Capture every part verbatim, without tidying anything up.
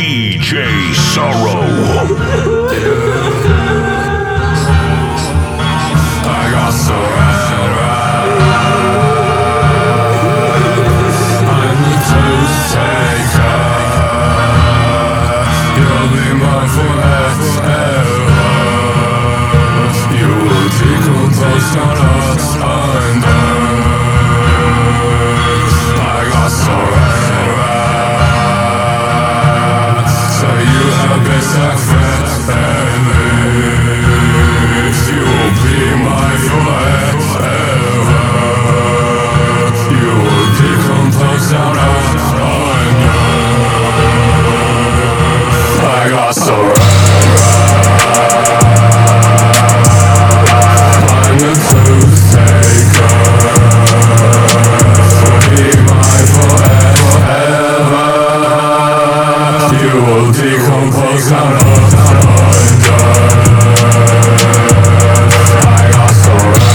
D J Sorrow. I got so red, red. I'm the truth taker. You'll be mine forever. You will decompose down us under. I got so red, red. So you have been sacrificed. You will be mine forever. You will decompose down us under. I got so red, I'm the truth taker. Be mine forever. You will decompose down us under. I got so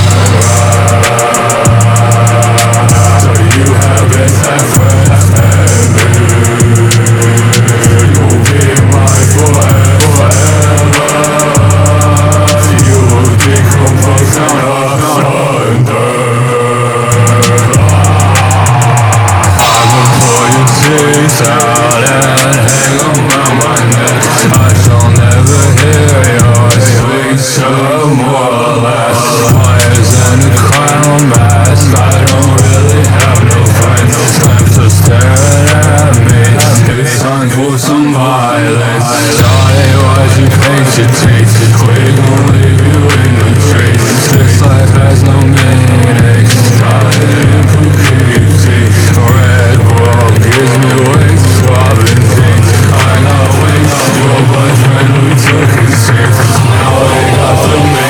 red. So you have been sacrificed. You'll be mine forever. You will decompose down us under. I will pull your teeth out and hang around my neck. I shall never hear your speech of more or less. Fires and a crown mask. I don't really have no friends. Time to stare at me. It's time for some violence. Johnny, why'd you paint your teeth? We gon' leave you in the streets. This life has no meaning. Dying for beauty. Red Bull gives me wings, robin things. I got wings. Your boyfriend, we took his seat. Now we got the